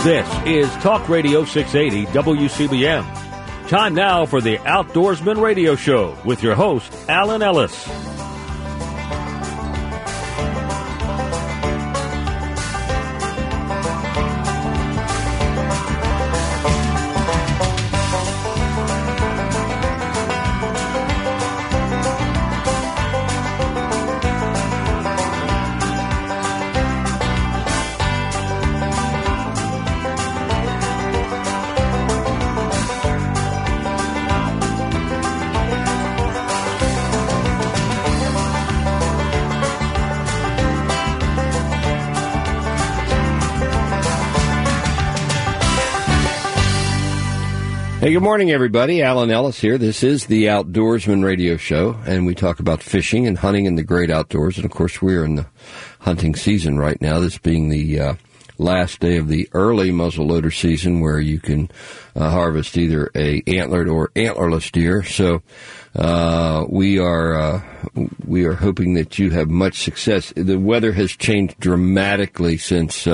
This is Talk Radio 680 WCBM. Time now for the Outdoorsman Radio Show with your host, Alan Ellis. Hey, good morning, everybody. Alan Ellis here. This is the Outdoorsman Radio Show, and we talk about fishing and hunting in the great outdoors. And, of course, we're in the hunting season right now, this being the last day of the early muzzleloader season where you can harvest either a antlered or antlerless deer. So we are hoping that you have much success. The weather has changed dramatically since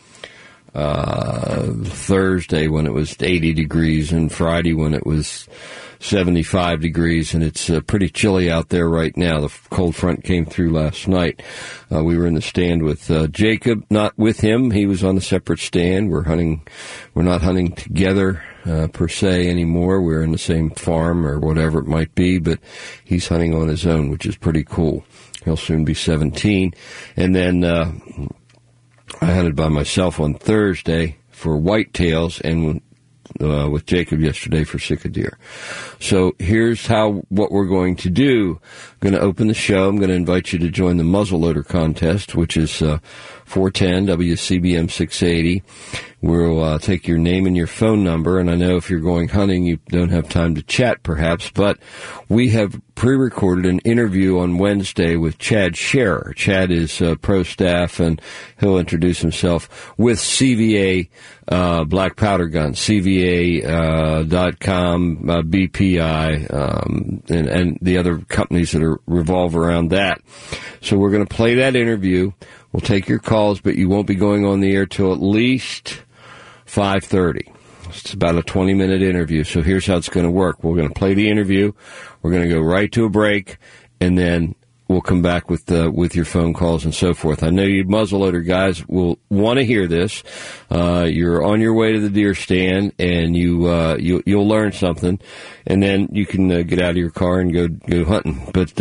Thursday when it was 80 degrees and Friday when it was 75 degrees, and it's pretty chilly out there right now. The cold front came through last night. We were in the stand with Jacob, not with him. He was on a separate stand. We're not hunting together per se anymore. We're in the same farm or whatever it might be, but he's hunting on his own, which is pretty cool. He'll soon be 17. And then I hunted by myself on Thursday for whitetails and with Jacob yesterday for sick deer. So here's what we're going to do. I'm going to open the show. I'm going to invite you to join the muzzleloader contest, which is 410 WCBM 680. We'll take your name and your phone number, and I know if you're going hunting, you don't have time to chat perhaps, but we have pre-recorded an interview on Wednesday with Chad Scherer. Chad is pro staff, and he'll introduce himself with CVA black powder guns, CVA.com, BPI, and the other companies that revolve around that. So we're going to play that interview. We'll take your calls, but you won't be going on the air till at least 5:30. It's about a 20-minute interview, so here's how it's going to work. We're going to play the interview. We're going to go right to a break, and then we'll come back with your phone calls and so forth. I know you muzzleloader guys will want to hear this. You're on your way to the deer stand, and you'll learn something, and then you can get out of your car and go hunting. But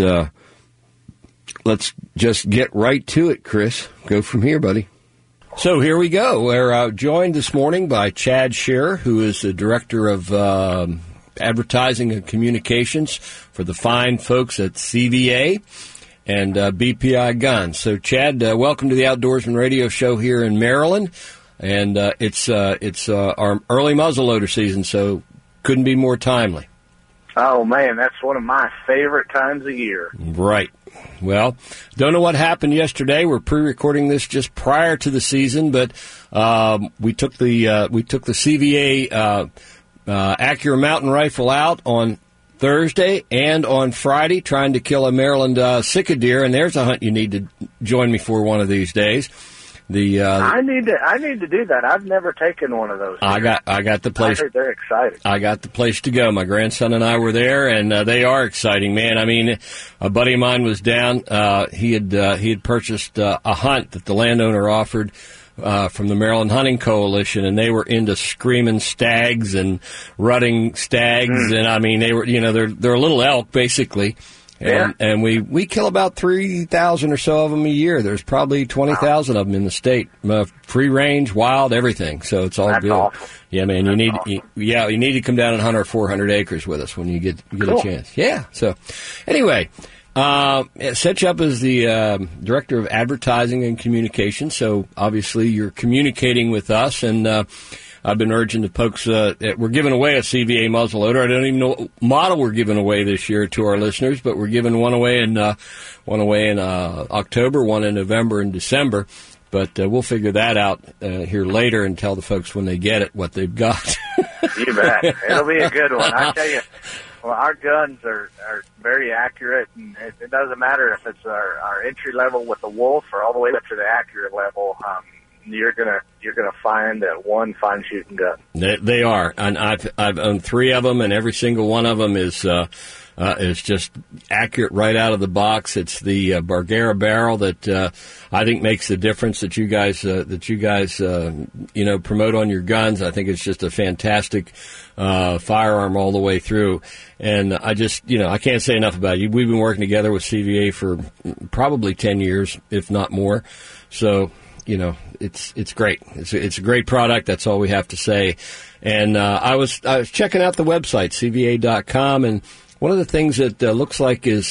let's just get right to it, Chris. Go from here, buddy. So here we go. We're joined this morning by Chad Scherer, who is the Director of Advertising and Communications for the fine folks at CVA and BPI Guns. So, Chad, welcome to the Outdoorsman Radio Show here in Maryland. And it's our early muzzleloader season, so couldn't be more timely. Oh, man, that's one of my favorite times of year. Right. Well, don't know what happened yesterday. We're pre-recording this just prior to the season, but we took the CVA Acura mountain rifle out on Thursday and on Friday, trying to kill a Maryland sika deer, and there's a hunt you need to join me for one of these days. I need to do that. I've never taken one of those. I got the place. I heard they're exciting. I got the place to go. My grandson and I were there, and they are exciting, man. I mean, a buddy of mine was down. He had purchased a hunt that the landowner offered from the Maryland Hunting Coalition, and they were into screaming stags and rutting stags, and I mean they were, they're a little elk basically. And we kill about 3,000 or so of them a year. There's probably 20,000 of them in the state, free range, wild, everything. So it's all That's good. Awesome. Yeah, man. You need to come down and hunt our 400 acres with us when you get cool. a chance. Yeah. So anyway, set you up as the Director of Advertising and Communication. So obviously you're communicating with us, and I've been urging the folks, we're giving away a CVA muzzleloader. I don't even know what model we're giving away this year to our listeners, but we're giving one away in October, one in November and December. But we'll figure that out here later and tell the folks when they get it what they've got. You bet. It'll be a good one. I tell you, well, our guns are very accurate, and it doesn't matter if it's our entry level with the Wolf or all the way up to the accurate level. you're gonna find that one fine shooting gun. They are, and I've owned 3 of them, and every single one of them is just accurate right out of the box. It's the Barguera barrel that I think makes the difference that you guys promote on your guns. I think it's just a fantastic firearm all the way through. And I just, I can't say enough about it. We've been working together with CVA for probably 10 years, if not more. So, it's great. It's a great product. That's all we have to say. And I was checking out the website, cva.com, and one of the things that looks like is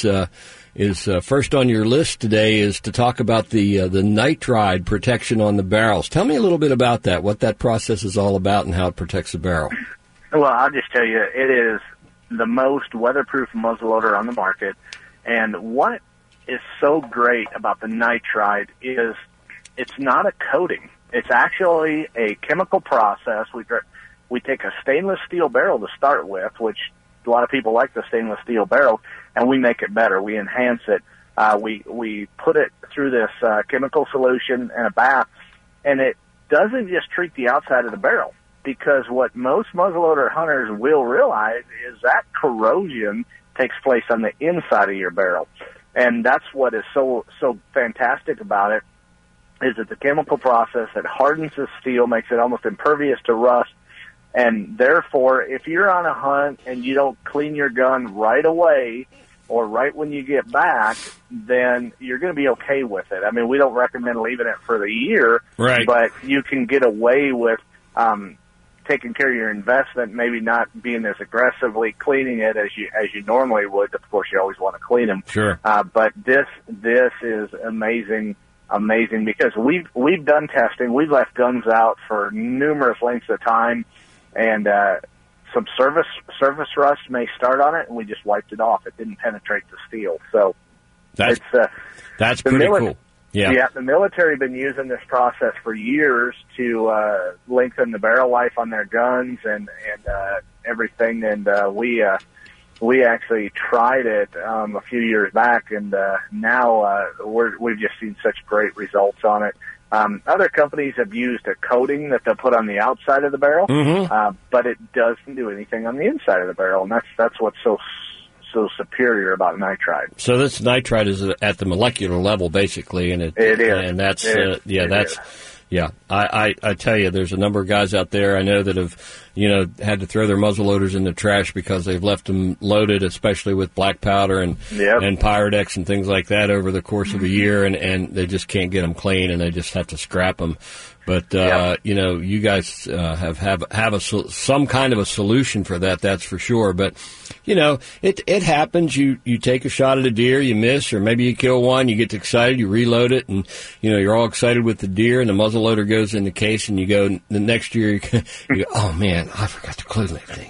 first on your list today is to talk about the nitride protection on the barrels. Tell me a little bit about that, what that process is all about and how it protects the barrel. Well, I'll just tell you, it is the most weatherproof muzzleloader on the market. And what is so great about the nitride is it's not a coating. It's actually a chemical process. We take a stainless steel barrel to start with, which a lot of people like the stainless steel barrel, and we make it better. We enhance it. We put it through this chemical solution and a bath, and it doesn't just treat the outside of the barrel, because what most muzzleloader hunters will realize is that corrosion takes place on the inside of your barrel. And that's what is so fantastic about it, is that the chemical process that hardens the steel, makes it almost impervious to rust. And therefore, if you're on a hunt and you don't clean your gun right away or right when you get back, then you're going to be okay with it. I mean, we don't recommend leaving it for the year, right, but you can get away with taking care of your investment, maybe not being as aggressively cleaning it as you normally would. Of course, you always want to clean them. Sure. But this is amazing, because we've done testing. We've left guns out for numerous lengths of time, and some surface rust may start on it, and we just wiped it off. It didn't penetrate the steel. So that's pretty cool. Yeah, the military have been using this process for years to lengthen the barrel life on their guns and everything. And we actually tried it a few years back, and now we've just seen such great results on it. Other companies have used a coating that they'll put on the outside of the barrel, but it doesn't do anything on the inside of the barrel, and that's what's so superior about nitride. So this nitride is at the molecular level, basically, and it is, and that's I tell you, there's a number of guys out there I know that have had to throw their muzzle loaders in the trash because they've left them loaded, especially with black powder and Pyrodex and things like that over the course of a year, and they just can't get them clean, and they just have to scrap them. But you guys have some kind of a solution for that. That's for sure. But it happens. You take a shot at a deer, you miss, or maybe you kill one. You get excited, you reload it, and you're all excited with the deer, and the muzzle loader goes in the case, and you go the next year. You go, oh man, I forgot to close that thing.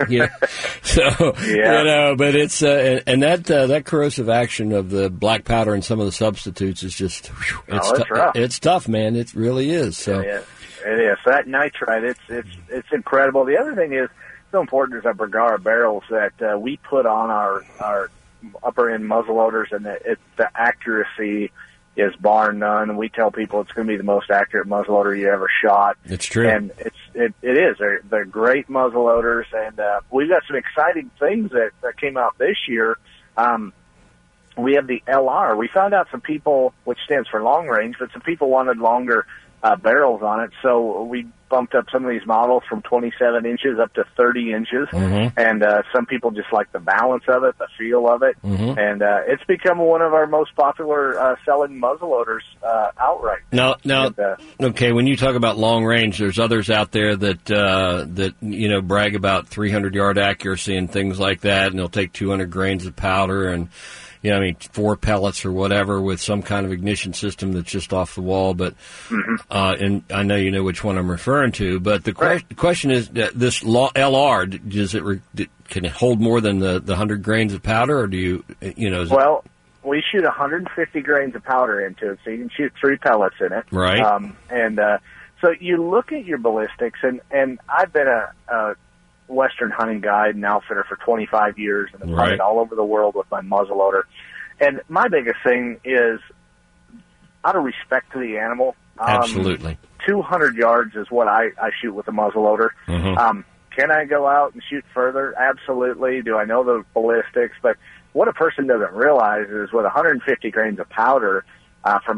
But it's and that corrosive action of the black powder and some of the substitutes is just it's tough, man. It really is. So. It is. That nitride, it's incredible. The other thing is so important is our Bergara barrels that we put on our upper end muzzleloaders, and the accuracy is bar none. And we tell people it's going to be the most accurate muzzleloader you ever shot. It's true, and it is. They're great muzzleloaders, and we've got some exciting things that came out this year. We have the LR. We found out some people, which stands for long range, but some people wanted longer barrels on it, so we bumped up some of these models from 27 inches up to 30 inches, and some people just like the balance of it, the feel of it, and it's become one of our most popular selling muzzleloaders outright. Now, okay, when you talk about long range, there's others out there that brag about 300-yard accuracy and things like that, and they'll take 200 grains of powder and 4 pellets or whatever with some kind of ignition system that's just off the wall. But and I know you know which one I'm referring to. But the question is, this LR, can it hold more than the 100 grains of powder, or do you Well, we shoot 150 grains of powder into it, so you can shoot 3 pellets in it. Right. So you look at your ballistics, and I've been a Western hunting guide and outfitter for 25 years, and I've hunted all over the world with my muzzleloader. And my biggest thing is, out of respect to the animal, absolutely, 200 yards is what I shoot with a muzzleloader. Mm-hmm. Can I go out and shoot further? Absolutely. Do I know the ballistics? But what a person doesn't realize is with 150 grains of powder, from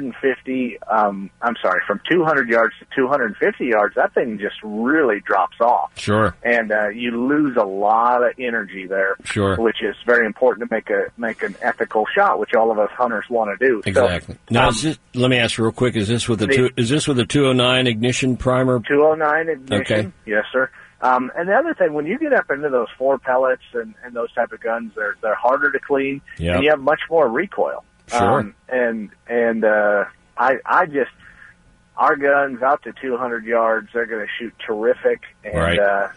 200 yards to 250 yards, that thing just really drops off. Sure. And you lose a lot of energy there. Sure. Which is very important to make an ethical shot, which all of us hunters want to do. Exactly. So, now, let me ask real quick: is this with a 209 ignition primer? 209 ignition. Okay. Yes, sir. And the other thing, when you get up into those 4 pellets and those type of guns, they're harder to clean, Yep. and you have much more recoil. Sure. I just, our guns out to 200 yards, they're going to shoot terrific, and Right.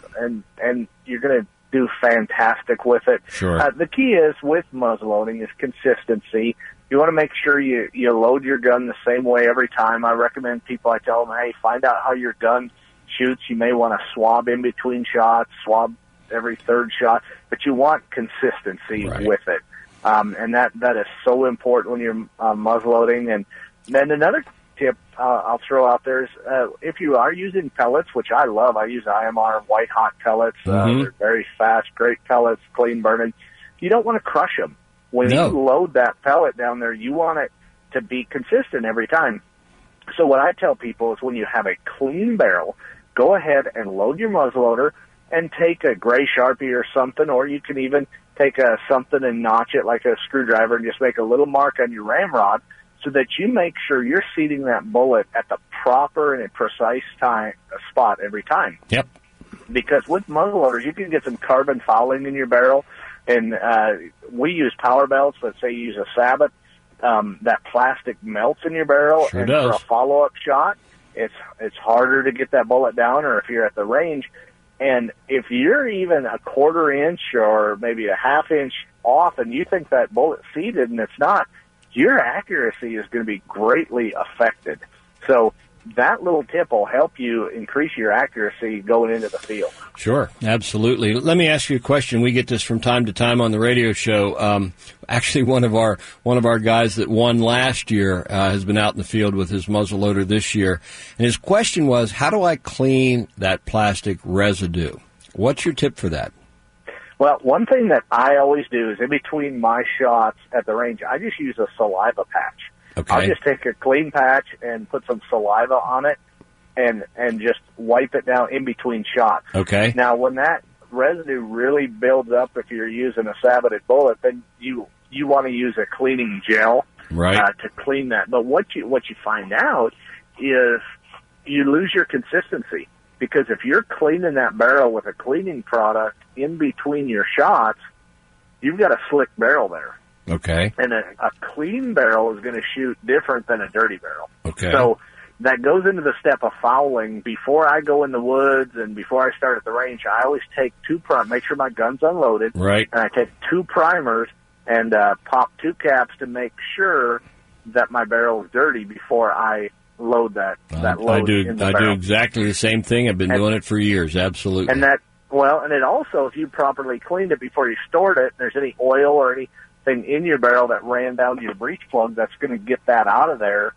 And you're going to do fantastic with it. Sure. The key is with muzzleloading is consistency. You want to make sure you load your gun the same way every time. I recommend people, I tell them, hey, find out how your gun shoots. You may want to swab in between shots, swab every third shot, but you want consistency Right. with it. And that is so important when you're muzzleloading. And then another tip I'll throw out there is if you are using pellets, which I love, I use IMR white hot pellets. Mm-hmm. They're very fast, great pellets, clean burning. You don't want to crush them. When No. you load that pellet down there, you want it to be consistent every time. So what I tell people is when you have a clean barrel, go ahead and load your muzzleloader and take a gray Sharpie or something, or you can even take something and notch it like a screwdriver and just make a little mark on your ramrod so that you make sure you're seating that bullet at the proper and precise spot every time. Yep. Because with muzzleloaders, you can get some carbon fouling in your barrel, and we use power belts. Let's say you use a Sabot. That plastic melts in your barrel, Sure and does. for a follow-up shot, it's harder to get that bullet down, or if you're at the range. And if you're even a quarter inch or maybe a half inch off and you think that bullet's seated and it's not, your accuracy is going to be greatly affected. So that little tip will help you increase your accuracy going into the field. Sure, absolutely. Let me ask you a question. We get this from time to time on the radio show. Actually, one of our guys that won last year has been out in the field with his muzzleloader this year, and his question was, "How do I clean that plastic residue?" What's your tip for that? Well, one thing that I always do is in between my shots at the range, I just use a saliva patch. Okay. I'll just take a clean patch and put some saliva on it and just wipe it down in between shots. Okay. Now, when that residue really builds up, if you're using a saboted bullet, then you want to use a cleaning gel Right. to clean that. But what you find out is you lose your consistency, because if you're cleaning that barrel with a cleaning product in between your shots, you've got a slick barrel there. Okay. And a clean barrel is going to shoot different than a dirty barrel. Okay. So that goes into the step of fouling. Before I go in the woods and before I start at the range, I always take make sure my gun's unloaded. Right. And I take 2 primers and pop 2 caps to make sure that my barrel is dirty before I load that load in the I barrel. do exactly the same thing. I've been doing it for years. Absolutely. And it also, if you properly cleaned it before you stored it, and there's any oil or anything in your barrel that ran down to your breech plug, that's going to get that out of there,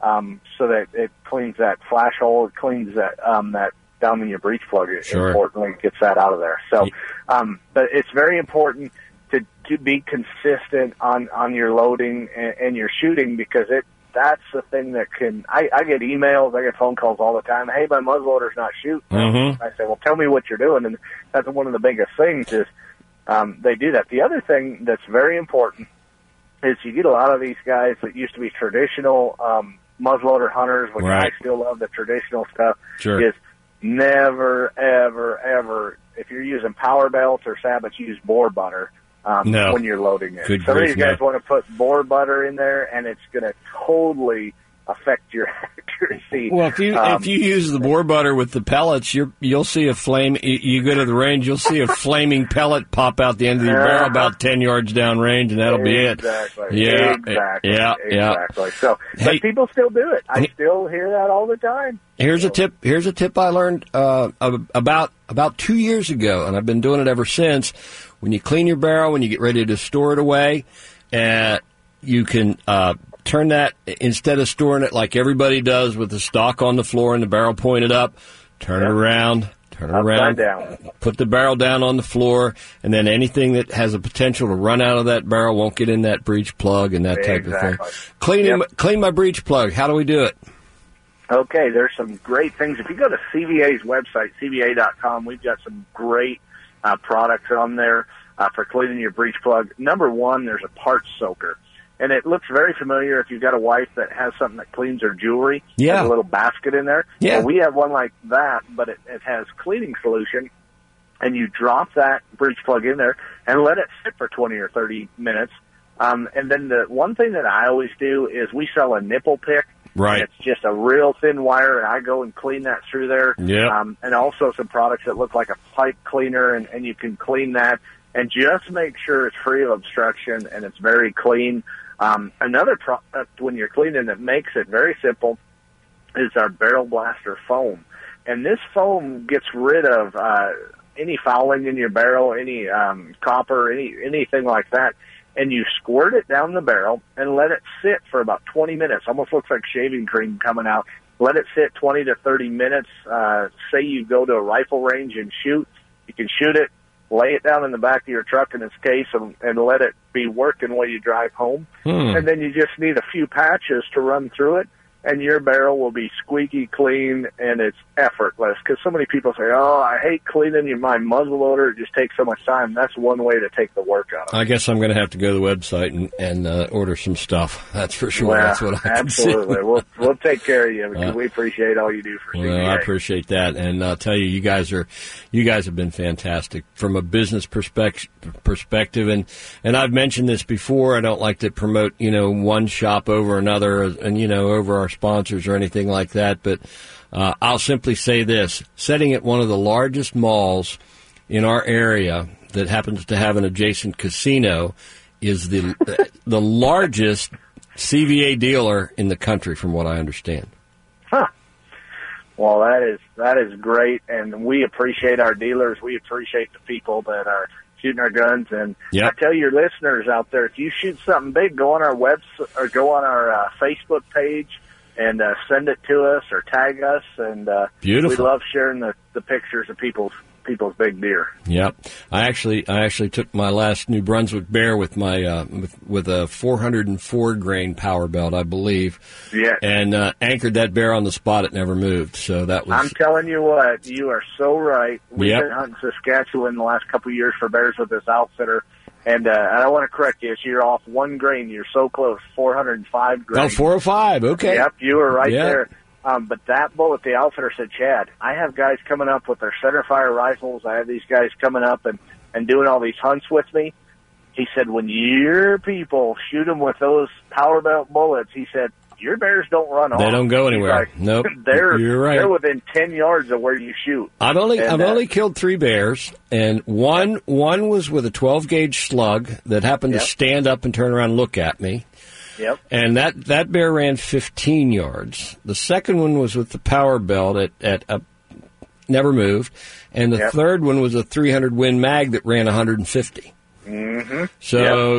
so that it cleans that flash hole, it cleans that down in your breech plug. Sure. Importantly, gets that out of there. So, but it's very important to be consistent on your loading and your shooting, because that's the thing that can. I get emails, I get phone calls all the time. Hey, my muzzleloader's not shooting. Mm-hmm. I say, well, tell me what you're doing, and that's one of the biggest things is they do that. The other thing that's very important is you get a lot of these guys that used to be traditional muzzleloader hunters, which Right. I still love the traditional stuff. Sure. Is never, ever, ever, if you're using power belts or sabots, use boar butter No. when you're loading it. Good Some of grief, these guys no. want to put boar butter in there, and it's going to totally affect your accuracy. Well, if you use the boar butter with the pellets, you'll see a flame. You go to the range, you'll see a flaming pellet pop out the end of your barrel about 10 yards down range, and that'll be it. Exactly. Yeah. Exactly. Yeah. Yeah. Exactly. So, Hey. but people still do it. I still hear that all the time. Here's a tip I learned about 2 years ago, and I've been doing it ever since. When you clean your barrel, when you get ready to store it away, you can turn that, instead of storing it like everybody does with the stock on the floor and the barrel pointed up, turn it around. Turn it around, down. Put the barrel down on the floor, and then anything that has a potential to run out of that barrel won't get in that breech plug and that type of thing. Clean my breech plug. How do we do it? Okay, there's some great things. If you go to CVA's website, CVA.com, we've got some great products on there for cleaning your breech plug. Number one, there's a parts soaker. And it looks very familiar if you've got a wife that has something that cleans her jewelry. Yeah. There's a little basket in there. Yeah. Well, we have one like that, but it has cleaning solution. And you drop that breech plug in there and let it sit for 20 or 30 minutes. And then the one thing that I always do is we sell a nipple pick. Right. It's just a real thin wire, and I go and clean that through there. Yeah. And also some products that look like a pipe cleaner, and you can clean that. And just make sure it's free of obstruction and it's very clean. Another product when you're cleaning that makes it very simple is our Barrel Blaster foam. And this foam gets rid of any fouling in your barrel, any copper, anything like that. And you squirt it down the barrel and let it sit for about 20 minutes. Almost looks like shaving cream coming out. Let it sit 20 to 30 minutes. Say you go to a rifle range and shoot. You can shoot it, lay it down in the back of your truck in its case, and let it be working while you drive home. And then you just need a few patches to run through it, and your barrel will be squeaky clean, and it's effortless. Because so many people say, oh, I hate cleaning my muzzle loader. It just takes so much time. That's one way to take the work out of it. I guess I'm going to have to go to the website and order some stuff. That's for sure. Well, that's what I absolutely. We'll take care of you because we appreciate all you do for CVA. Well, I appreciate that, and I'll tell you, you guys have been fantastic from a business perspective, and I've mentioned this before. I don't like to promote one shop over another, and over our sponsors or anything like that, but I'll simply say this: setting at one of the largest malls in our area that happens to have an adjacent casino is the largest CVA dealer in the country, from what I understand. Huh. Well, that is great, and we appreciate our dealers. We appreciate the people that are shooting our guns, and I tell your listeners out there, if you shoot something big, go on our website or go on our Facebook page and send it to us or tag us, and beautiful. We love sharing the pictures of people's big deer. Yep, I actually took my last New Brunswick bear with my with a 404 grain power belt, I believe. Yeah, and anchored that bear on the spot. It never moved. So that was. I'm telling you what, you are so right. We've been hunting Saskatchewan the last couple of years for bears with this outfitter. And I want to correct you. You're off 1 grain. You're so close. 405 grain. Oh, 405. Okay. Yep, you were right there. But that bullet, the outfitter said, Chad, I have guys coming up with their centerfire rifles. I have these guys coming up and doing all these hunts with me. He said, when your people shoot them with those power belt bullets, he said, your bears don't run off. They don't go anywhere. Like, nope. You're right. They're within 10 yards of where you shoot. I've only killed 3 bears, and one was with a 12-gauge slug that happened to stand up and turn around and look at me. Yep. And that bear ran 15 yards. The second one was with the power belt at never moved, and the third one was a 300 Win Mag that ran 150. Mm-hmm. So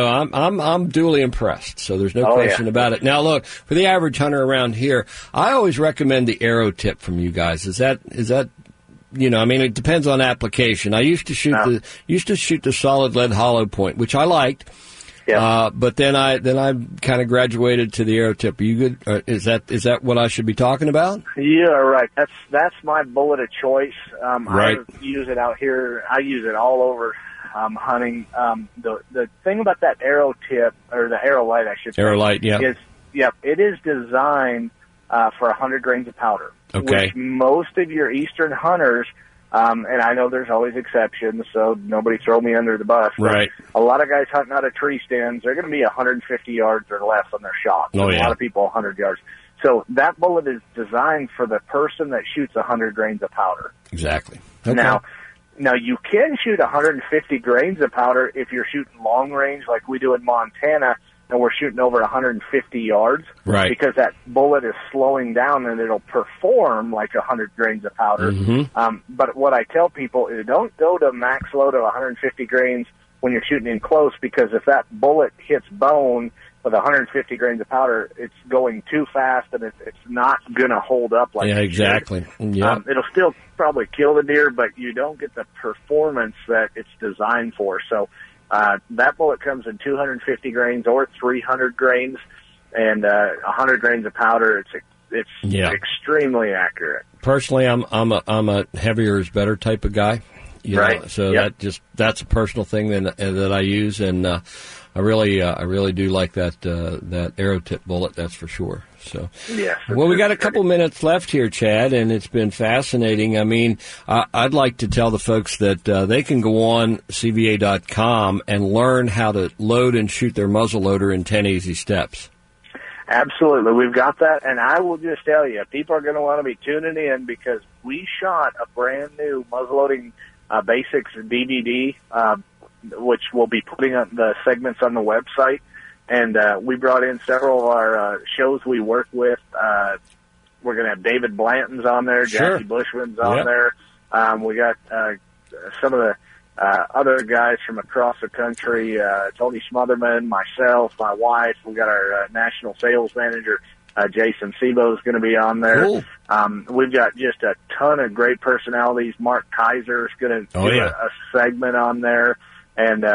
I'm duly impressed. So there's no question about it. Now look, for the average hunter around here, I always recommend the arrow tip from you guys. Is that it depends on application. I used to shoot the solid lead hollow point, which I liked. Yeah. But then I kind of graduated to the arrow tip. Are you good? Is that what I should be talking about? Yeah, right. That's my bullet of choice. Right. I use it out here. I use it all over. Hunting. The thing about that arrow tip, or the arrow light, I should say. Arrow light, is it is designed for 100 grains of powder. Okay. Which most of your eastern hunters, and I know there's always exceptions, so nobody throw me under the bus. Right. A lot of guys hunting out of tree stands, they're going to be 150 yards or less on their shot. Oh, yeah. A lot of people 100 yards. So that bullet is designed for the person that shoots 100 grains of powder. Exactly. Okay. Now, you can shoot 150 grains of powder if you're shooting long range like we do in Montana, and we're shooting over 150 yards. Right. Because that bullet is slowing down, and it'll perform like 100 grains of powder. Mm-hmm. But what I tell people is don't go to max load of 150 grains when you're shooting in close, because if that bullet hits bone, with 150 grains of powder, it's going too fast, and it's not going to hold up like it exactly. should. Yeah. It'll still probably kill the deer, but you don't get the performance that it's designed for. So that bullet comes in 250 grains or 300 grains, and 100 grains of powder. It's extremely accurate. Personally, I'm a heavier is better type of guy. Right. Know, so that's a personal thing that I use, and I really do like that arrow tip bullet. That's for sure. So yes. Well, we got a couple minutes left here, Chad, and it's been fascinating. I mean, I'd like to tell the folks that they can go on CVA.com and learn how to load and shoot their muzzleloader in 10 easy steps. Absolutely. We've got that, and I will just tell you, people are going to want to be tuning in because we shot a brand new muzzleloading basics DVD, which we'll be putting on the segments on the website. And we brought in several of our shows we work with. We're going to have David Blanton's on there, Sure. Jackie Bushman's on there. We got some of the other guys from across the country, Tony Smotherman, myself, my wife. We got our national sales manager, Jason Sebo, is going to be on there. Cool. We've got just a ton of great personalities. Mark Kaiser is going to do a segment on there, and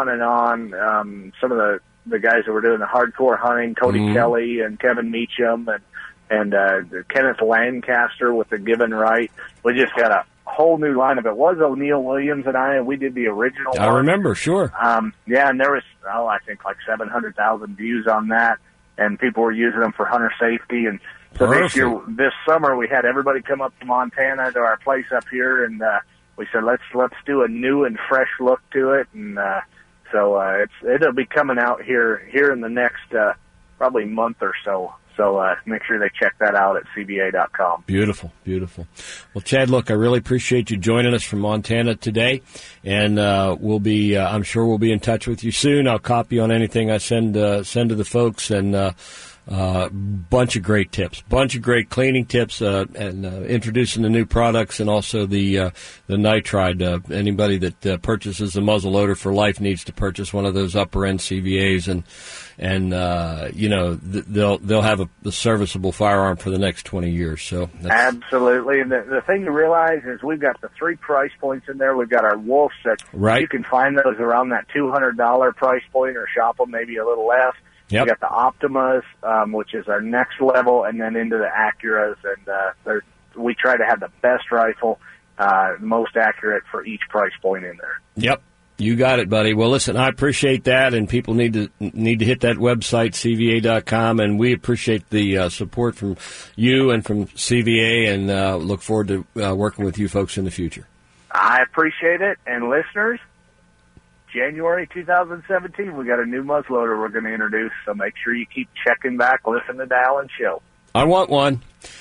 on. Some of the guys that were doing the hardcore hunting, Cody Kelly and Kevin Meacham and Kenneth Lancaster with the Given Right. We just got a whole new lineup. It was O'Neill Williams and we did the original one. I remember, sure. And there was, I think like 700,000 views on that, and people were using them for hunter safety. And so this summer, we had everybody come up to Montana to our place up here, and we said, let's do a new and fresh look to it. And so it'll be coming out here in the next probably month or so. So make sure they check that out at CVA.com. Beautiful, beautiful. Well, Chad, look, I really appreciate you joining us from Montana today, and I'm sure we'll be in touch with you soon. I'll copy on anything I send to the folks, and bunch of great tips, bunch of great cleaning tips, and introducing the new products, and also the nitride. Anybody that purchases a muzzleloader for life needs to purchase one of those upper end CVAs, and they'll have the serviceable firearm for the next 20 years. So absolutely. And the thing to realize is we've got the 3 price points in there. We've got our Wolf that you can find those around that $200 price point, or shop them maybe a little less. Yep. We got the Optimas, which is our next level, and then into the Acuras, and we try to have the best rifle, most accurate for each price point in there. Yep. You got it, buddy. Well, listen, I appreciate that, and people need to hit that website, CVA.com, and we appreciate the support from you and from CVA, and look forward to working with you folks in the future. I appreciate it, and listeners, January 2017, we got a new muzzleloader we're going to introduce, so make sure you keep checking back, listen to Dallin Show. I want one.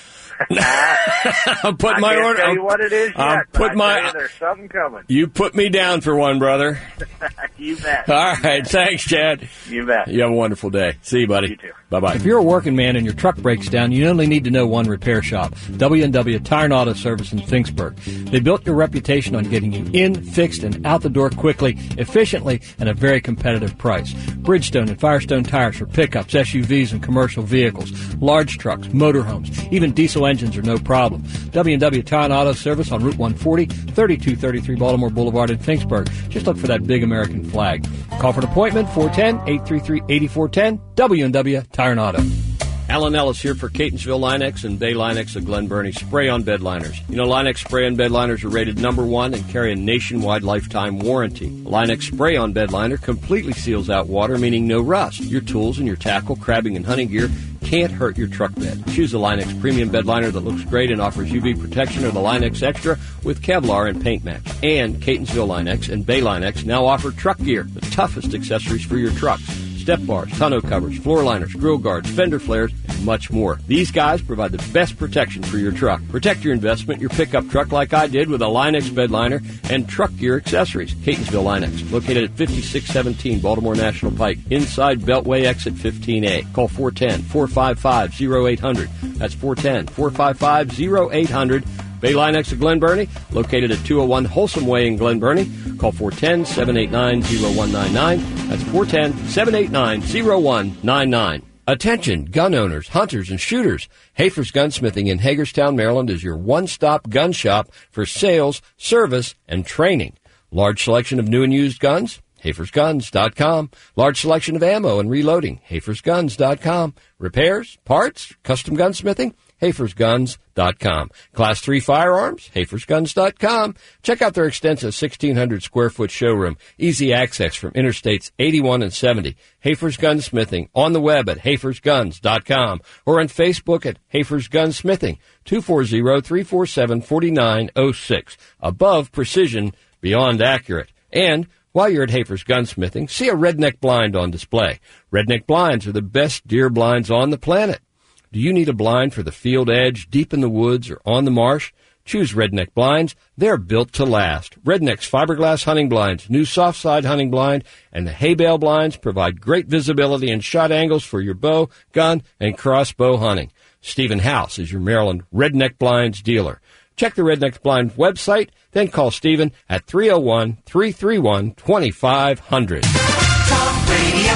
I'll put my order. Tell you what it is yet, there's something coming. You put me down for one, brother. You bet. All right, thanks, Chad. You bet. You have a wonderful day. See you, buddy. You too. Bye-bye. If you're a working man and your truck breaks down, you only need to know one repair shop, W&W Tire and Auto Service in Finksburg. They built your reputation on getting you in, fixed, and out the door quickly, efficiently, and at a very competitive price. Bridgestone and Firestone tires for pickups, SUVs, and commercial vehicles, large trucks, motorhomes, even diesel engines are no problem. W&W Tire and Auto Service on Route 140, 3233 Baltimore Boulevard in Finksburg. Just look for that big American flag. Call for an appointment, 410-833-8410, W&W Tire and Auto. Alan Ellis here for Catonsville Line-X and Bay Line-X of Glen Burnie spray-on bed liners. You know, Line-X spray-on bed liners are rated #1 and carry a nationwide lifetime warranty. Line-X spray-on bed liner completely seals out water, meaning no rust. Your tools and your tackle, crabbing, and hunting gear can't hurt your truck bed. Choose the Line-X premium bed liner that looks great and offers UV protection, or the Line-X Extra with Kevlar and paint match. And Catonsville Line-X and Bay Line-X now offer truck gear, the toughest accessories for your trucks. Step bars, tonneau covers, floor liners, grill guards, fender flares, and much more. These guys provide the best protection for your truck. Protect your investment, your pickup truck, like I did with a Line-X bed liner and truck gear accessories. Catonsville Line-X, located at 5617 Baltimore National Pike, inside Beltway exit 15A. Call 410-455-0800. That's 410-455-0800. Bay Line-X of Glen Burnie, located at 201 Wholesome Way in Glen Burnie. Call 410-789-0199. That's 410-789-0199. Attention, gun owners, hunters, and shooters. Hafer's Gunsmithing in Hagerstown, Maryland is your one-stop gun shop for sales, service, and training. Large selection of new and used guns? HafersGuns.com. Large selection of ammo and reloading? HafersGuns.com. Repairs, parts, custom gunsmithing? HafersGuns.com. Class 3 firearms? HafersGuns.com. Check out their extensive 1,600-square-foot showroom. Easy access from Interstates 81 and 70. Hafer's Gunsmithing on the web at HafersGuns.com or on Facebook at Hafer's Gunsmithing. 240-347-4906. Above precision, beyond accurate. And while you're at Hafer's Gunsmithing, see a Redneck blind on display. Redneck blinds are the best deer blinds on the planet. Do you need a blind for the field edge, deep in the woods, or on the marsh? Choose Redneck blinds. They're built to last. Redneck's fiberglass hunting blinds, new soft side hunting blind, and the hay bale blinds provide great visibility and shot angles for your bow, gun, and crossbow hunting. Stephen House is your Maryland Redneck blinds dealer. Check the Redneck Blind website, then call Stephen at 301-331-2500. Talk Radio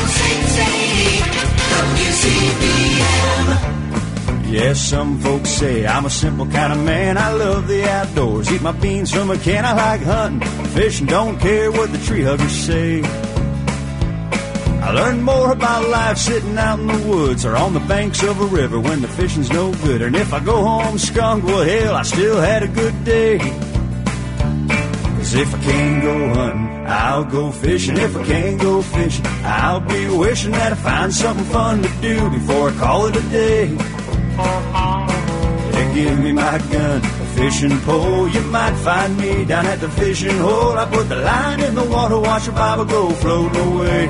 680 WCBM. Yes, some folks say I'm a simple kind of man. I love the outdoors, eat my beans from a can. I like hunting, fishing, don't care what the tree huggers say. I learned more about life sitting out in the woods or on the banks of a river when the fishing's no good. And if I go home skunked, well, hell, I still had a good day. 'Cause if I can't go hunting, I'll go fishing. If I can't go fishing, I'll be wishing that I find something fun to do before I call it a day. Yeah, give me my gun, a fishing pole. You might find me down at the fishing hole. I put the line in the water, watch a Bible go floating away.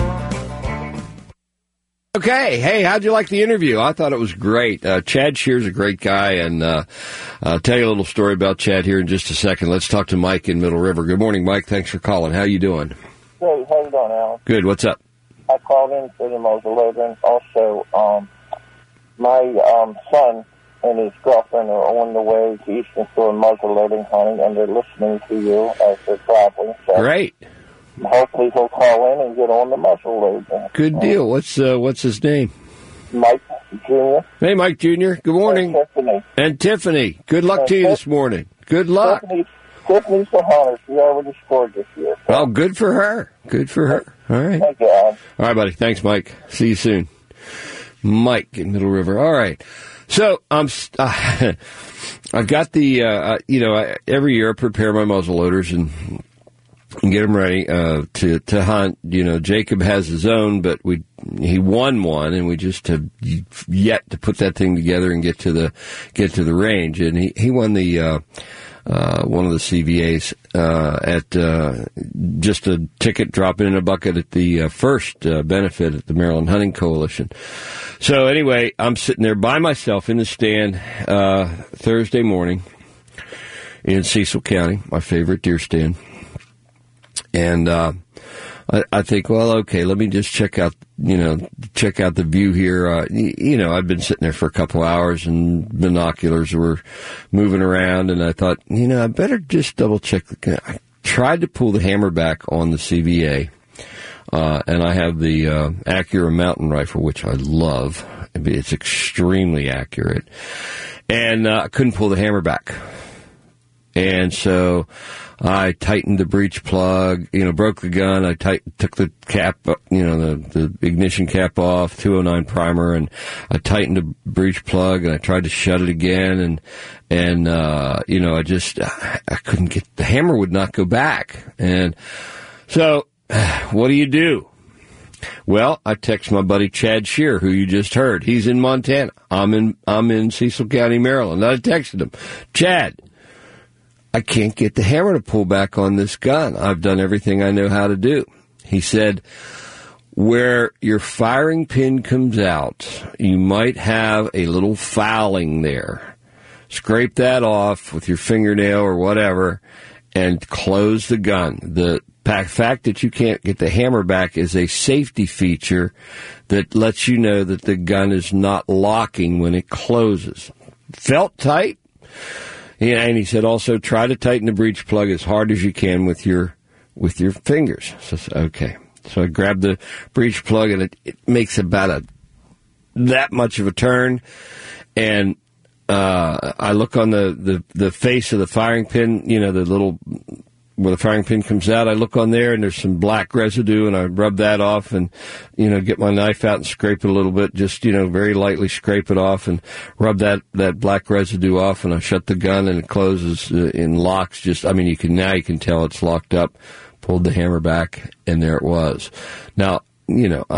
Okay, hey, how'd you like the interview? I thought it was great. Chad Shear's a great guy, and I'll tell you a little story about Chad here in just a second. Let's talk to Mike in Middle River. Good morning, Mike. Thanks for calling. How you doing? Hey, how you doing, Alan? Good. What's up? I called in for the muzzleloader. Also, my son and his girlfriend are on the way to Eastern Shore muzzleloading hunting, and they're listening to you as they're traveling. So Great. hopefully he'll call in and get on the muzzleloader. Good deal. What's his name? Mike Jr. Hey, Mike Jr. Good morning. And Tiffany. Good luck to you this morning. Good luck. Tiffany's the hunter. She already scored this year. So. Well, good for her. Good for her. All right. Thank you, Alan. All right, buddy. Thanks, Mike. See you soon. Mike in Middle River. All right. So I've got the every year I prepare my muzzleloaders and get them ready to hunt. You know, Jacob has his own, but he won one, and we just have yet to put that thing together and get to the range. And he won the one of the CVAs at just a ticket drop in a bucket at the first benefit at the Maryland Hunting Coalition. So anyway, I'm sitting there by myself in the stand Thursday morning in Cecil County, my favorite deer stand. And I think, well, okay, let me just check out the view here. I've been sitting there for a couple hours and binoculars were moving around, and I thought, I better just double check. I tried to pull the hammer back on the CVA, and I have the Acura mountain rifle, which I love. It's extremely accurate, and I couldn't pull the hammer back. And so I tightened the breech plug, broke the gun. I took the cap, the ignition cap off, 209 primer, and I tightened the breech plug, and I tried to shut it again, and I couldn't get, the hammer would not go back. And so what do? Well, I text my buddy Chad Shear, who you just heard. He's in Montana. I'm in Cecil County, Maryland. I texted him, Chad, I can't get the hammer to pull back on this gun. I've done everything I know how to do. He said, where your firing pin comes out, you might have a little fouling there. Scrape that off with your fingernail or whatever and close the gun. The fact that you can't get the hammer back is a safety feature that lets you know that the gun is not locking when it closes. Felt tight? Yeah, and he said also try to tighten the breech plug as hard as you can with your with your fingers. So, okay. So I grab the breech plug, and it makes about that much of a turn, and I look on the face of the firing pin, you know, the little where the firing pin comes out. I look on there, and there's some black residue, and I rub that off, and you know, get my knife out and scrape it a little bit, just you know, very lightly scrape it off, and rub that black residue off, and I shut the gun, and it closes in locks. Just, I mean, you can tell it's locked up. Pulled the hammer back, and there it was. Now, you know,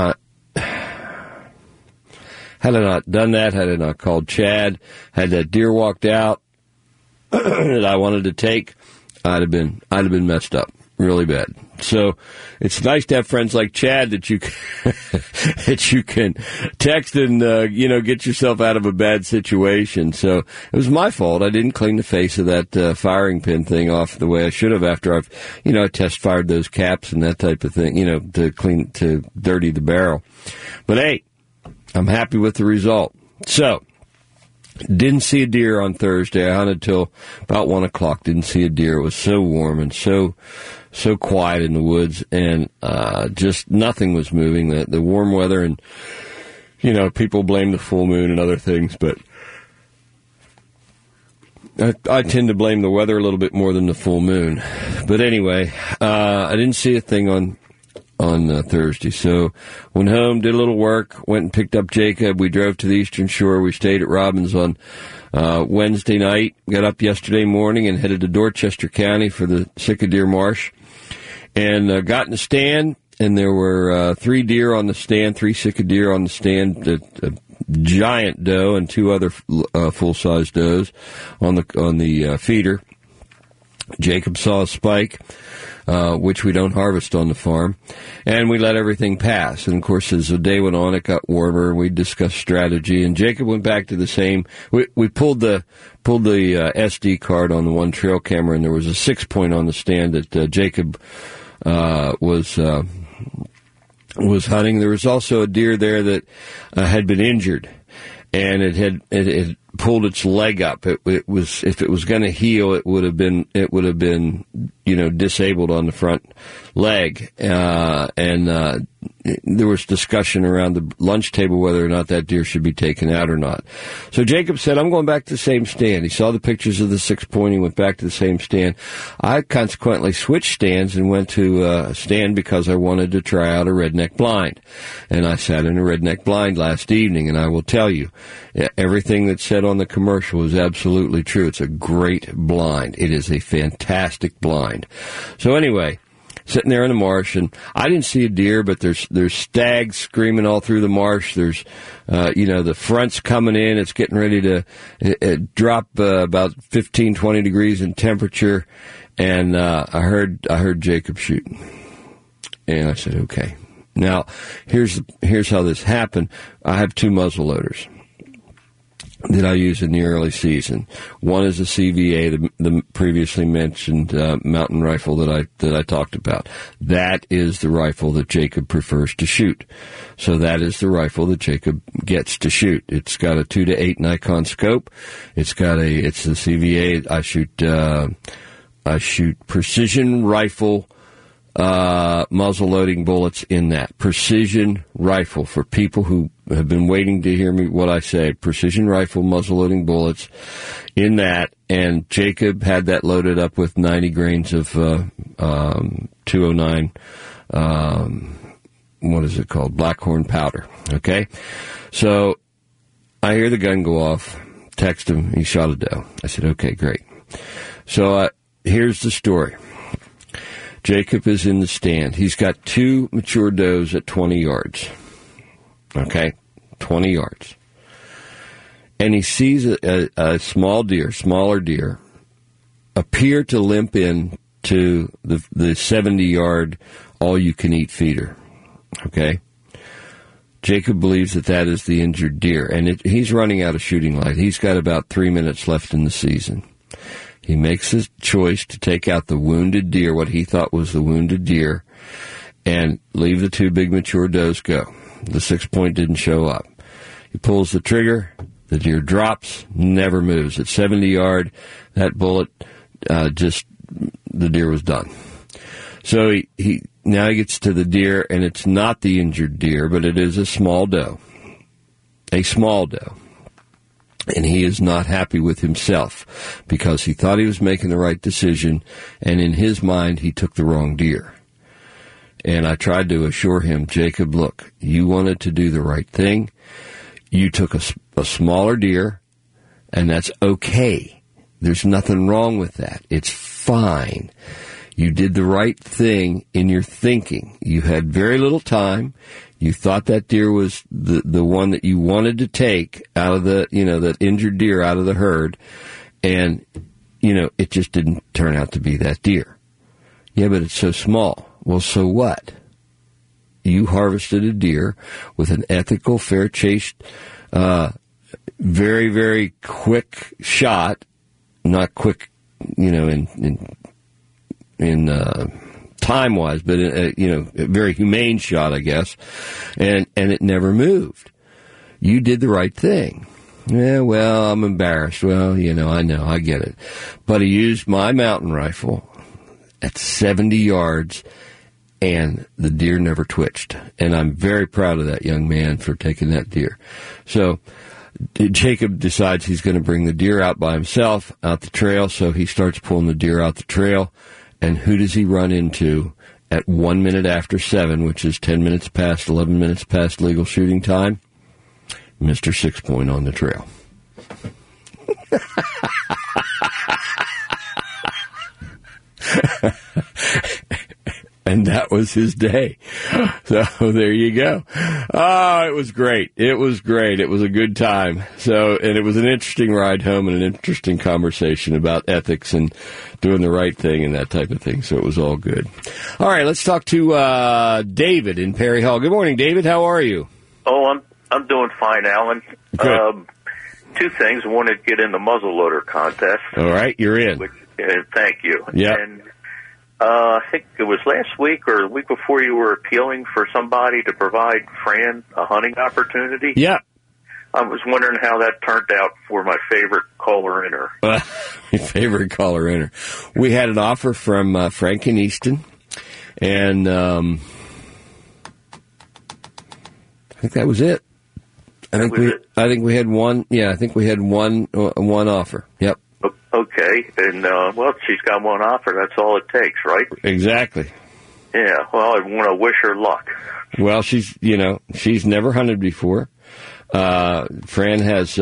had I not done that, had I not called Chad, had that deer walked out that I wanted to take, I'd have been messed up really bad. So it's nice to have friends like Chad that you can text and you know, get yourself out of a bad situation. So it was my fault. I didn't clean the face of that firing pin thing off the way I should have after I've, you know, test fired those caps and that type of thing, you know, to dirty the barrel. But hey, I'm happy with the result. So, didn't see a deer on Thursday. I hunted till about 1 o'clock. Didn't see a deer. It was so warm and so quiet in the woods, and just nothing was moving. The warm weather, and you know, people blame the full moon and other things, but I tend to blame the weather a little bit more than the full moon. But anyway, I didn't see a thing on Thursday. So went home, did a little work, went and picked up Jacob. We drove to the Eastern Shore. We stayed at Robbins on Wednesday night, got up yesterday morning and headed to Dorchester County for the Sitka Deer Marsh, and got in the stand, and there were 3 deer on the stand, 3 Sitka deer on the stand, a giant doe and 2 other full-size does on the feeder. Jacob saw a spike, which we don't harvest on the farm, and we let everything pass. And of course, as the day went on, it got warmer, and we discussed strategy. And Jacob went back to the same. We pulled the SD card on the one trail camera, and there was a 6-point on the stand that Jacob was hunting. There was also a deer there that had been injured, and it had pulled its leg up. It was, if it was going to heal, it would have been, you know, disabled on the front leg. And there was discussion around the lunch table whether or not that deer should be taken out or not. So Jacob said, I'm going back to the same stand. He saw the pictures of the 6-point. He went back to the same stand. I consequently switched stands and went to a stand because I wanted to try out a redneck blind. And I sat in a redneck blind last evening, and I will tell you, everything that's said on the commercial is absolutely true. It's a great blind. It is a fantastic blind. So anyway, sitting there in the marsh, and I didn't see a deer, but there's stags screaming all through the marsh. There's, you know, the front's coming in. It's getting ready to drop about 15, 20 degrees in temperature, and I heard Jacob shoot, and I said, okay. Now, here's how this happened. I have 2 muzzle loaders that I use in the early season. One is a CVA, the previously mentioned mountain rifle that I talked about. That is the rifle that Jacob prefers to shoot. So that is the rifle that Jacob gets to shoot. It's got a 2-to-8 Nikon scope. It's the CVA. I shoot precision rifle muzzle loading bullets in that. Precision rifle, for people who have been waiting to hear me what I say. Precision rifle muzzle loading bullets in that, and Jacob had that loaded up with 90 grains of 209 what is it called? Blackhorn powder. Okay? So I hear the gun go off, text him, he shot a doe. I said, okay, great. So here's the story. Jacob is in the stand. He's got 2 mature does at 20 yards. Okay? 20 yards. And he sees a smaller deer, appear to limp in to the 70-yard all-you-can-eat feeder. Okay? Jacob believes that is the injured deer, and he's running out of shooting light. He's got about 3 minutes left in the season. He makes his choice to take out the wounded deer, what he thought was the wounded deer, and leave the 2 big mature does go. The 6-point didn't show up. He pulls the trigger, the deer drops, never moves. At 70 yard, that bullet, the deer was done. So he gets to the deer, and it's not the injured deer, but it is a small doe. A small doe. And he is not happy with himself because he thought he was making the right decision, and in his mind, he took the wrong deer. And I tried to assure him, Jacob, look, you wanted to do the right thing. You took a smaller deer, and that's okay. There's nothing wrong with that. It's fine. You did the right thing in your thinking. You had very little time. You thought that deer was the one that you wanted to take out of the, that injured deer out of the herd. And, it just didn't turn out to be that deer. Yeah, but it's so small. Well, so what? You harvested a deer with an ethical, fair chase, very, very quick shot, not quick, in time-wise, but, a very humane shot, I guess, and it never moved. You did the right thing. Yeah, well, I'm embarrassed. Well, I know, I get it. But he used my mountain rifle at 70 yards, and the deer never twitched. And I'm very proud of that young man for taking that deer. So Jacob decides he's going to bring the deer out by himself out the trail, so he starts pulling the deer out the trail. And who does he run into at 1 minute after 7, which is 10 minutes past, 11 minutes past legal shooting time? Mr. 6 Point on the trail. And that was his day. So there you go. Oh, it was great. It was great. It was a good time. And it was an interesting ride home and an interesting conversation about ethics and doing the right thing and that type of thing. So it was all good. All right, let's talk to David in Perry Hall. Good morning, David. How are you? Oh, I'm doing fine, Alan. Good. Two things. I want to get in the muzzleloader contest. All right, you're in. Thank you. Yeah. And I think it was last week or the week before you were appealing for somebody to provide Fran a hunting opportunity. Yeah. I was wondering how that turned out for my favorite caller-inner. Your favorite caller-inner. We had an offer from Frank and Easton, and I think that was it. I think we had one. Yeah, I think we had one offer. Yep. Okay, and well, she's got one offer. That's all it takes, right? Exactly. Yeah. Well, I want to wish her luck. Well, she's never hunted before. Fran gets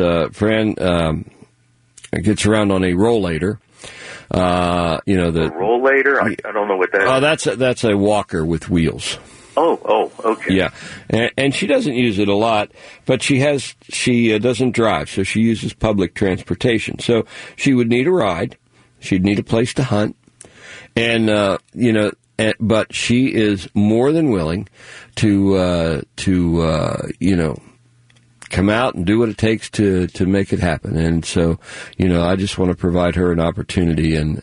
around on a rollator. A rollator? I don't know what that is. That's a walker with wheels. Oh, okay. Yeah, and she doesn't use it a lot, but she doesn't drive, so she uses public transportation. So she would need a ride, she'd need a place to hunt, and but she is more than willing to come out and do what it takes to make it happen. And so, I just want to provide her an opportunity, and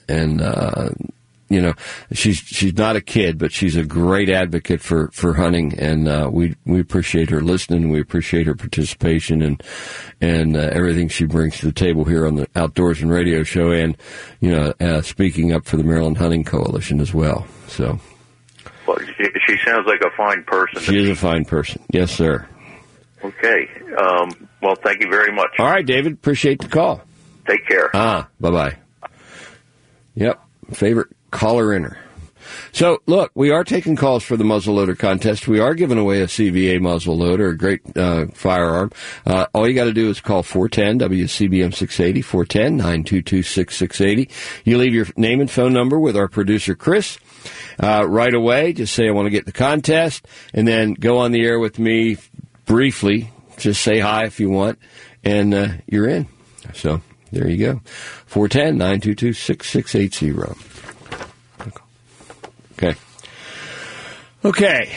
she's not a kid, but she's a great advocate for hunting, and we appreciate her listening. We appreciate her participation and everything she brings to the table here on the Outdoors and Radio Show, and speaking up for the Maryland Hunting Coalition as well. So, well, she sounds like a fine person. She is a fine person. Yes, sir. Okay. Well, thank you very much. All right, David. Appreciate the call. Take care. Bye-bye. Yep. Favorite caller-inner. So, look, we are taking calls for the muzzleloader contest. We are giving away a CVA muzzleloader, a great firearm. All you got to do is call 410-WCBM 680, 410-922-6680. You leave your name and phone number with our producer, Chris. Right away, just say, I want to get the contest, and then go on the air with me briefly. Just say hi if you want, and you're in. So, there you go. 410-922-6680. Okay.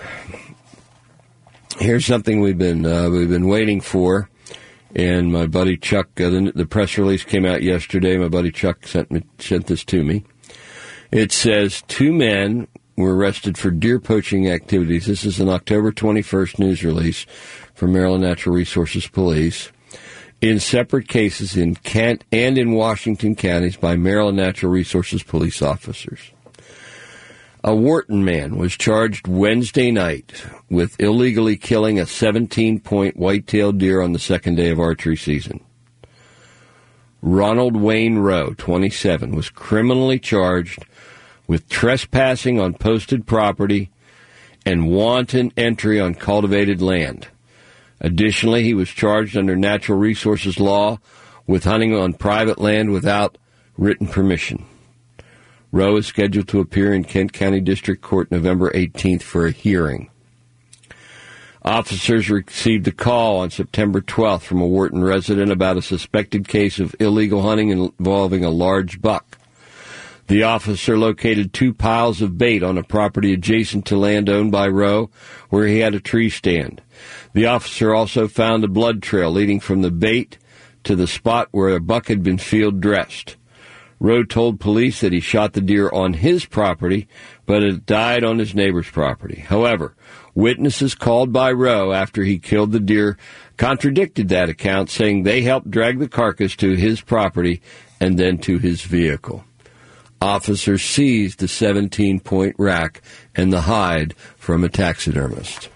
Here's something we've been waiting for, and my buddy Chuck. The press release came out yesterday. My buddy Chuck sent this to me. It says 2 men were arrested for deer poaching activities. This is an October 21st news release from Maryland Natural Resources Police. In separate cases in Kent and in Washington counties by Maryland Natural Resources police officers. A Wharton man was charged Wednesday night with illegally killing a 17-point white-tailed deer on the second day of archery season. Ronald Wayne Rowe, 27, was criminally charged with trespassing on posted property and wanton entry on cultivated land. Additionally, he was charged under natural resources law with hunting on private land without written permission. Rowe is scheduled to appear in Kent County District Court November 18th for a hearing. Officers received a call on September 12th from a Wharton resident about a suspected case of illegal hunting involving a large buck. The officer located 2 piles of bait on a property adjacent to land owned by Rowe, where he had a tree stand. The officer also found a blood trail leading from the bait to the spot where a buck had been field dressed. Rowe told police that he shot the deer on his property, but it died on his neighbor's property. However, witnesses called by Rowe after he killed the deer contradicted that account, saying they helped drag the carcass to his property and then to his vehicle. Officers seized the 17-point rack and the hide from a taxidermist.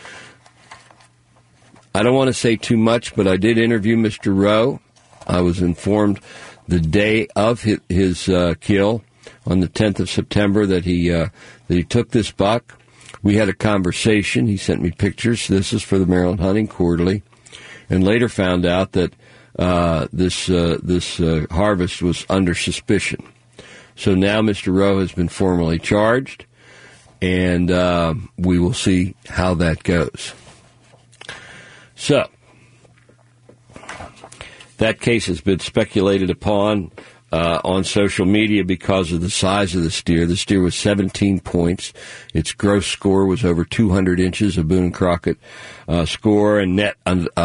I don't want to say too much, but I did interview Mr. Rowe. I was informed the day of his kill on the 10th of September that he took this buck. We had a conversation. He sent me pictures. This is for the Maryland Hunting Quarterly, and later found out that this harvest was under suspicion. So now Mr. Rowe has been formally charged, and we will see how that goes. So, that case has been speculated upon on social media because of the size of this deer. This deer was 17 points. Its gross score was over 200 inches, a Boone Crockett score, and net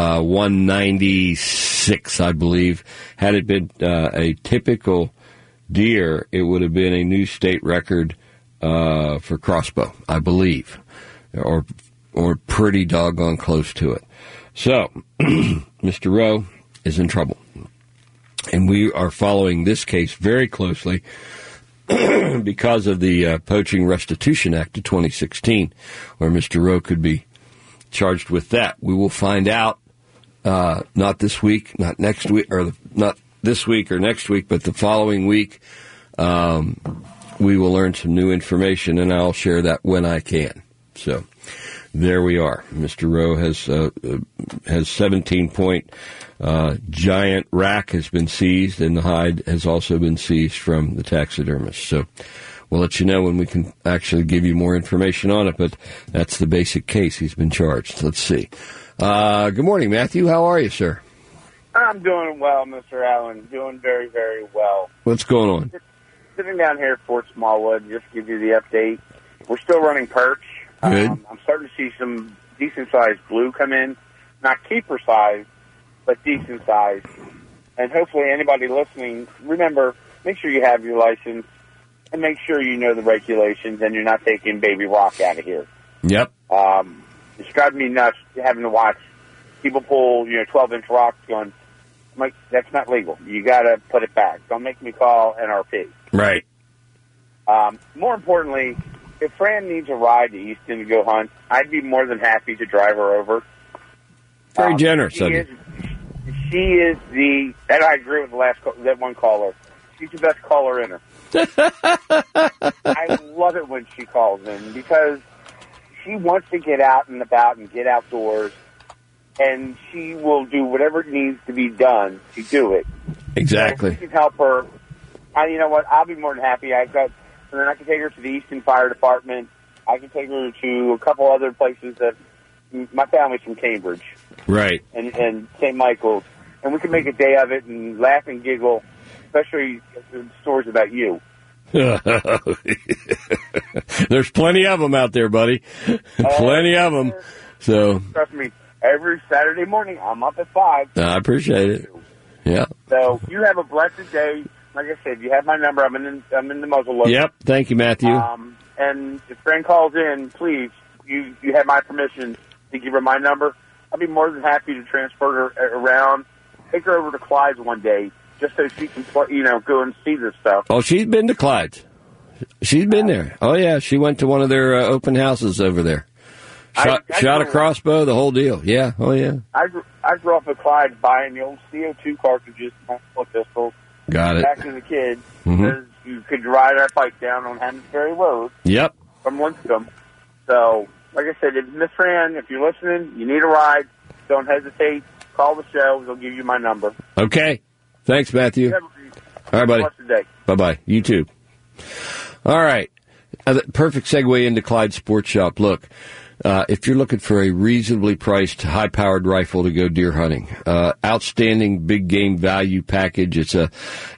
196, I believe. Had it been a typical deer, it would have been a new state record for crossbow, I believe, or pretty doggone close to it. So, Mr. Rowe is in trouble. And we are following this case very closely because of the Poaching Restitution Act of 2016, where Mr. Rowe could be charged with that. We will find out not this week, not next week, or not this week or next week, but the following week. We will learn some new information, and I'll share that when I can. So there we are. Mr. Rowe has 17-point giant rack has been seized, and the hide has also been seized from the taxidermist. So we'll let you know when we can actually give you more information on it, but that's the basic case. He's been charged. Let's see. Good morning, Matthew. How are you, sir? I'm doing well, Mr. Allen. Doing very, very well. What's going on? Sitting down here at Fort Smallwood, just to give you the update. We're still running perch. Good. I'm starting to see some decent-sized blue come in. Not keeper-sized, but decent-sized. And hopefully anybody listening, remember, make sure you have your license and make sure you know the regulations and you're not taking baby rock out of here. Yep. It's driving me nuts having to watch people pull, 12-inch rocks going, I'm like, that's not legal. You got to put it back. Don't make me call NRP. Right. More importantly, if Fran needs a ride to Easton to go hunt, I'd be more than happy to drive her over. Very generous of you. She is and I agree with that one caller. She's the best caller in her. I love it when she calls in because she wants to get out and about and get outdoors, and she will do whatever needs to be done to do it. Exactly. So if we can help her, you know what? I'll be more than happy. And then I can take her to the Easton Fire Department. I can take her to a couple other places that my family's from Cambridge. Right. And St. Michael's. And we can make a day of it and laugh and giggle, especially stories about you. There's plenty of them out there, buddy. Plenty of them. So trust me, every Saturday morning I'm up at 5. I appreciate it. Yeah. So you have a blessed day. Like I said, you have my number. I'm in the muzzle loader. Yep. Thank you, Matthew. And if Fran calls in, please, you have my permission to give her my number. I'll be more than happy to transfer her around. Take her over to Clyde's one day, just so she can, go and see this stuff. Oh, she's been to Clyde's. She's been there. Oh, yeah. She went to one of their open houses over there. Shot a crossbow, the whole deal. Yeah. Oh, yeah. I grew up with Clyde buying the old CO2 cartridges, pistols. Got it. Back as a kid, because you could ride our bike down on Hammond Road. Yep. From Winscombe. So, like I said, Miss Fran, if you're listening, you need a ride, don't hesitate. Call the show. They'll give you my number. Okay. Thanks, Matthew. All right, buddy. Bye-bye. You too. All right. Perfect segue into Clyde Sports Shop. Look, if you're looking for a reasonably priced, high-powered rifle to go deer hunting, outstanding big game value package. It's a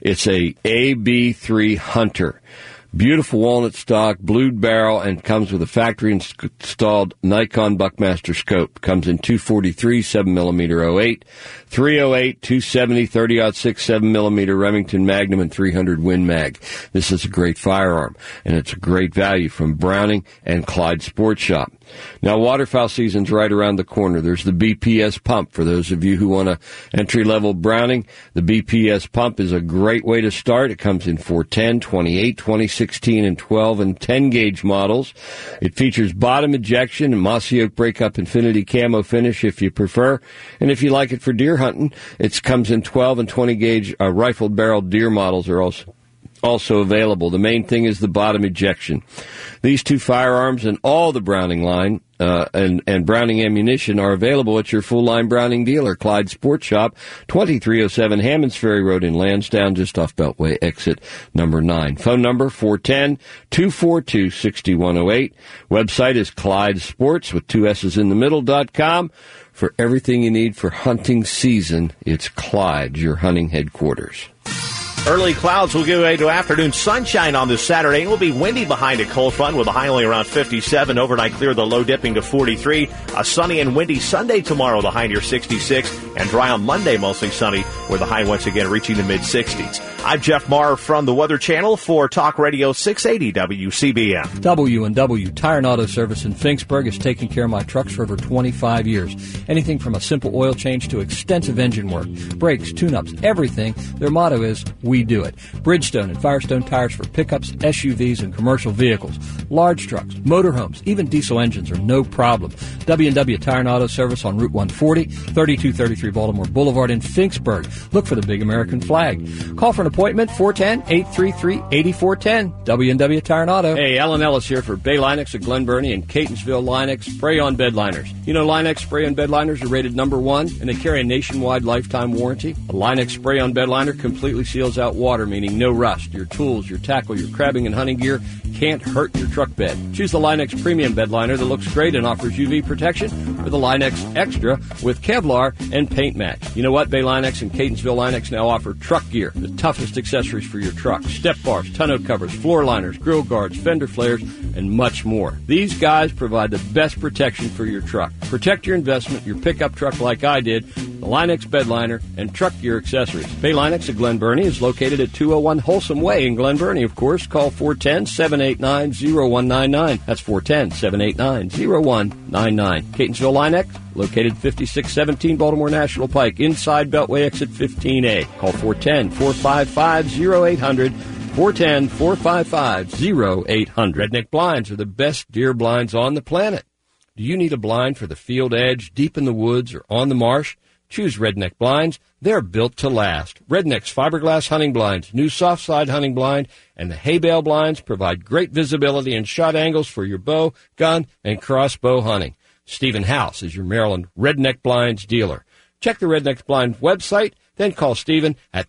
AB3 Hunter. Beautiful walnut stock, blued barrel, and comes with a factory-installed Nikon Buckmaster scope. Comes in 243 7mm 08, 308, 270, 30-06 7mm Remington Magnum, and 300 Win Mag. This is a great firearm, and it's a great value from Browning and Clyde Sports Shop. Now, waterfowl season's right around the corner. There's the BPS pump. For those of you who want a entry-level Browning, the BPS pump is a great way to start. It comes in 410, 28, 2016, and 12 and 10-gauge models. It features bottom ejection and mossy oak breakup infinity camo finish if you prefer. And if you like it for deer hunting, it comes in 12 and 20-gauge rifled barrel deer models are also available. The main thing is the bottom ejection. These two firearms and all the Browning line and Browning ammunition are available at your full-line Browning dealer, Clyde Sports Shop, 2307 Hammonds Ferry Road in Lansdowne, just off Beltway exit number 9. Phone number 410-242-6108. Website is Clyde Sports with 2 S's in the middle.com. For everything you need for hunting season, it's Clyde, your hunting headquarters. Early clouds will give way to afternoon sunshine on this Saturday. It will be windy behind a cold front with a high only around 57. Overnight clear, the low dipping to 43. A sunny and windy Sunday tomorrow, the high near 66. And dry on Monday, mostly sunny, with the high once again reaching the mid-60s. I'm Jeff Maher from the Weather Channel for Talk Radio 680 WCBM. W&W Tire and Auto Service in Finksburg has taken care of my trucks for over 25 years. Anything from a simple oil change to extensive engine work, brakes, tune-ups, everything. Their motto is, we do it. Bridgestone and Firestone tires for pickups, SUVs, and commercial vehicles. Large trucks, motorhomes, even diesel engines are no problem. W&W Tire and Auto Service on Route 140, 3233 Baltimore Boulevard in Finksburg. Look for the big American flag. Call for an appointment, 410-833-8410. W&W Tire and Auto. Hey, Alan Ellis here for Bay Linux of Glen Burnie and Catonsville Linux Spray-On Bed Liners. You know Linux Spray-On Bed Liners are rated number 1, and they carry a nationwide lifetime warranty. A Linux Spray-On Bed Liner completely seals out water, meaning no rust. Your tools, your tackle, your crabbing and hunting gear can't hurt your truck bed. Choose the Linux Premium Bed Liner that looks great and offers UV protection, or the Linux Extra with Kevlar and paint match. You know what? Bay Linux and Catonsville Linux now offer truck gear, the toughest accessories for your truck. Step bars, tonneau covers, floor liners, grill guards, fender flares, and much more. These guys provide the best protection for your truck. Protect your investment, your pickup truck like I did, the Linux Bed Liner, and truck gear accessories. Bay Linux of Glen Burnie is located at 201 Wholesome Way in Glen Burnie, of course. Call 410-789-0199. That's 410-789-0199. Catonsville Linux, located 5617 Baltimore National Pike, inside Beltway exit 15A. Call 410-455-0800. 410-455-0800. Redneck Blinds are the best deer blinds on the planet. Do you need a blind for the field edge, deep in the woods, or on the marsh? Choose Redneck Blinds. They're built to last. Redneck's fiberglass hunting blinds, new soft side hunting blind, and the hay bale blinds provide great visibility and shot angles for your bow, gun, and crossbow hunting. Stephen House is your Maryland Redneck Blinds dealer. Check the Redneck Blind website, then call Stephen at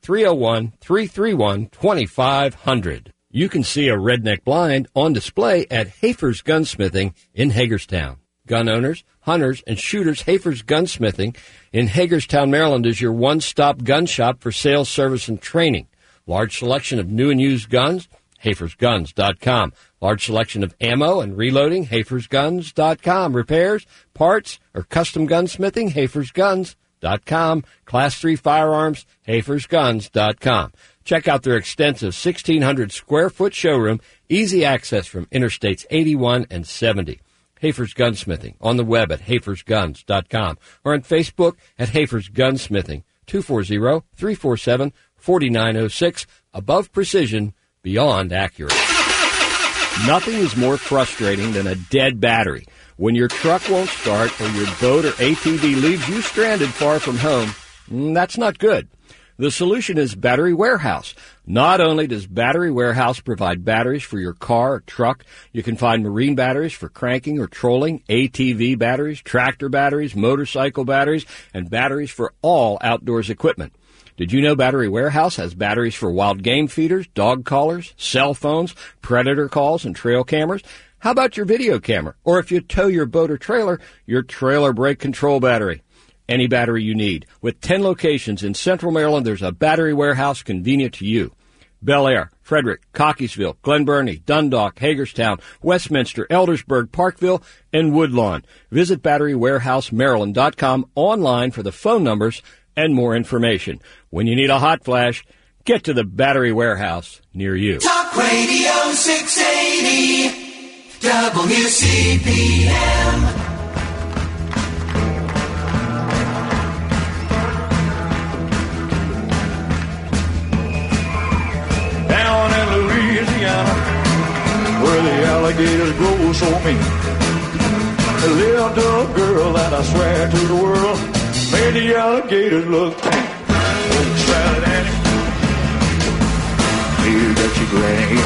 301-331-2500. You can see a Redneck Blind on display at Hafer's Gunsmithing in Hagerstown. Gun owners, hunters, and shooters, Hafer's Gunsmithing in Hagerstown, Maryland is your one-stop gun shop for sales, service, and training. Large selection of new and used guns, HafersGuns.com. Large selection of ammo and reloading, HafersGuns.com. Repairs, parts, or custom gunsmithing, HafersGuns.com. Class 3 firearms, HafersGuns.com. Check out their extensive 1,600-square-foot showroom, easy access from Interstates 81 and 70. Hafer's Gunsmithing, on the web at hafersguns.com, or on Facebook at Hafer's Gunsmithing, 240-347-4906. Above precision, beyond accurate. Nothing is more frustrating than a dead battery. When your truck won't start or your boat or ATV leaves you stranded far from home, that's not good. The solution is Battery Warehouse. Not only does Battery Warehouse provide batteries for your car or truck, you can find marine batteries for cranking or trolling, ATV batteries, tractor batteries, motorcycle batteries, and batteries for all outdoors equipment. Did you know Battery Warehouse has batteries for wild game feeders, dog collars, cell phones, predator calls, and trail cameras? How about your video camera? Or if you tow your boat or trailer, your trailer brake control battery. Any battery you need. With 10 locations in Central Maryland, there's a Battery Warehouse convenient to you. Bel Air, Frederick, Cockeysville, Glen Burnie, Dundalk, Hagerstown, Westminster, Eldersburg, Parkville, and Woodlawn. Visit BatteryWarehouseMaryland.com online for the phone numbers and more information. When you need a hot flash, get to the Battery Warehouse near you. Talk Radio 680 WCPM. Down in Louisiana, where the alligators grow so mean, there lived a girl that I swear to the world made the alligators look tame. Oh, Sally Danny, you got your granny.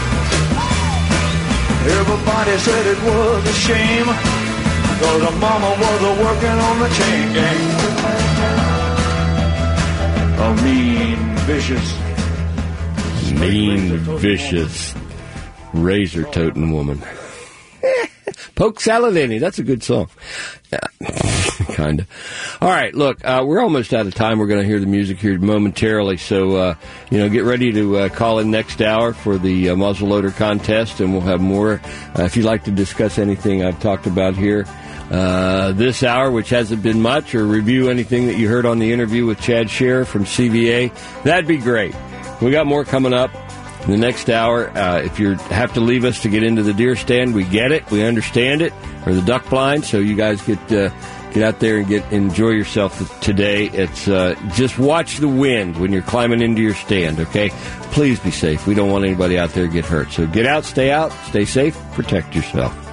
Everybody said it was a shame, 'cause her mama was working on the chain gang. A mean, vicious razor-toting woman. Poke Saladini, that's a good song. Yeah, kind of. All right, look, we're almost out of time. We're going to hear the music here momentarily, so, get ready to call in next hour for the muzzleloader contest, and we'll have more. If you'd like to discuss anything I've talked about here this hour, which hasn't been much, or review anything that you heard on the interview with Chad Scherer from CVA, that'd be great. We got more coming up in the next hour. If you have to leave us to get into the deer stand, we get it. We understand it. Or the duck blind, so you guys get out there and enjoy yourself today. It's just watch the wind when you're climbing into your stand, okay? Please be safe. We don't want anybody out there to get hurt. So get out, stay safe, protect yourself.